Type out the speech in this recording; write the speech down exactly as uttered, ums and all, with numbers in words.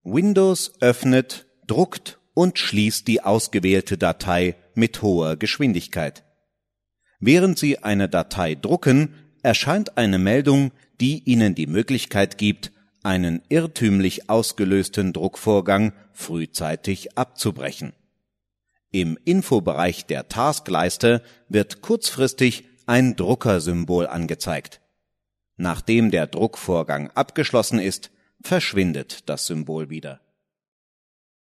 Windows öffnet, druckt und schließt die ausgewählte Datei mit hoher Geschwindigkeit. Während Sie eine Datei drucken, erscheint eine Meldung, die Ihnen die Möglichkeit gibt, einen irrtümlich ausgelösten Druckvorgang frühzeitig abzubrechen. Im Infobereich der Taskleiste wird kurzfristig ein Druckersymbol angezeigt. Nachdem der Druckvorgang abgeschlossen ist, verschwindet das Symbol wieder.